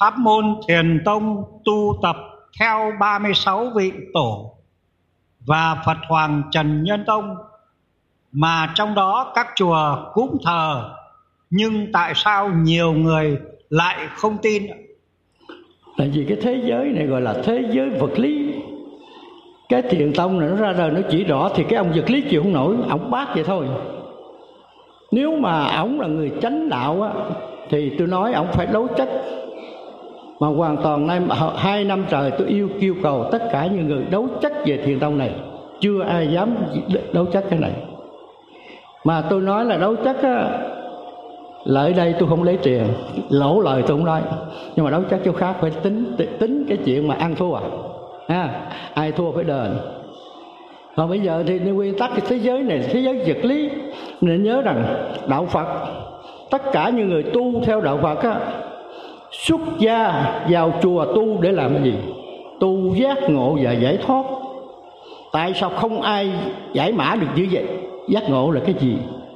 pháp môn Thiền Tông tu tập theo 36 vị tổ và Phật Hoàng Trần Nhân Tông, mà trong đó các chùa cũng thờ, nhưng tại sao nhiều người lại không tin? Tại vì cái thế giới này gọi là thế giới vật lý. Cái Thiền Tông này nó ra đời nó chỉ rõ thì cái ông vật lý chịu không nổi, ổng bác vậy thôi. Nếu mà ổng là người chánh đạo á, thì tôi nói ổng phải đấu chất. Mà hoàn toàn 2 năm trời tôi yêu cầu tất cả những người đấu chất về Thiền Tông này, chưa ai dám đấu chất cái này. Mà tôi nói là đấu chất á, là ở đây tôi không lấy tiền, lỗ lời tôi không nói. Nhưng mà đấu chất chỗ khác phải tính cái chuyện mà ăn thua ai thua phải đền. Còn bây giờ thì nguyên tắc cái thế giới này, thế giới vật lý, nên nhớ rằng đạo Phật, tất cả những người tu theo đạo Phật á, xuất gia vào chùa tu để làm cái gì? Tu giác ngộ và giải thoát. Tại sao không ai giải mã được như vậy? Giác ngộ là cái gì?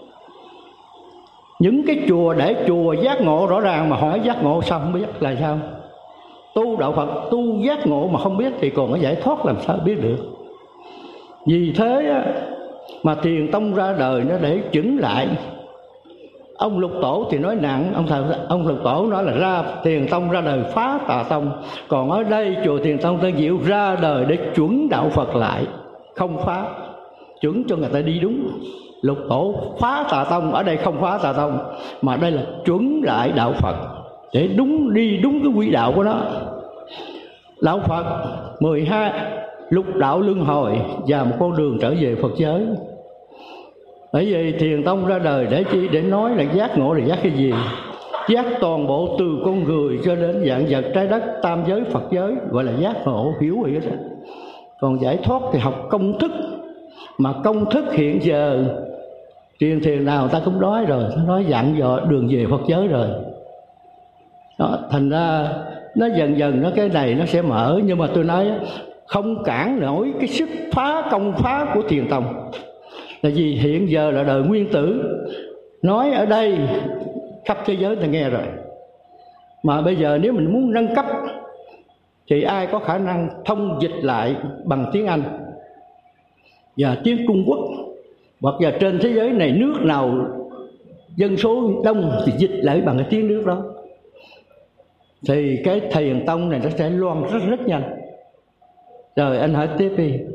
Những cái chùa để chùa giác ngộ rõ ràng mà hỏi giác ngộ sao không biết là sao? Tu đạo Phật tu giác ngộ mà không biết thì còn có giải thoát làm sao biết được? Vì thế á, mà Thiền Tông ra đời nó để chững lại. Ông Lục Tổ thì nói nặng, ông Lục Tổ nói là Thiền Tông ra đời phá Tà Tông. Còn ở đây chùa Thiền Tông Tân Diệu ra đời để chuẩn đạo Phật lại, không phá, chuẩn cho người ta đi đúng. Lục Tổ phá Tà Tông, ở đây không phá Tà Tông, mà đây là chuẩn lại đạo Phật để đi đúng cái quỹ đạo của nó. Đạo Phật 12 lục đạo luân hồi và một con đường trở về Phật giới. Bởi vì Thiền Tông ra đời để chi? Để nói là giác ngộ là giác cái gì? Giác toàn bộ từ con người cho đến vạn vật trái đất, tam giới Phật giới, gọi là giác ngộ, hiểu rồi đó. Còn giải thoát thì học công thức. Mà công thức hiện giờ truyền thiền nào ta cũng nói rồi, ta nói dặn dò đường về Phật giới rồi đó. Thành ra nó dần dần nó cái này nó sẽ mở. Nhưng mà tôi nói không cản nổi cái sức công phá của Thiền Tông. Là vì hiện giờ là đời nguyên tử, nói ở đây khắp thế giới ta nghe rồi. Mà bây giờ nếu mình muốn nâng cấp thì ai có khả năng thông dịch lại bằng tiếng Anh và tiếng Trung Quốc, hoặc là trên thế giới này nước nào dân số đông thì dịch lại bằng cái tiếng nước đó, thì cái Thiền Tông này nó sẽ loan rất nhanh. Rồi anh hỏi tiếp đi.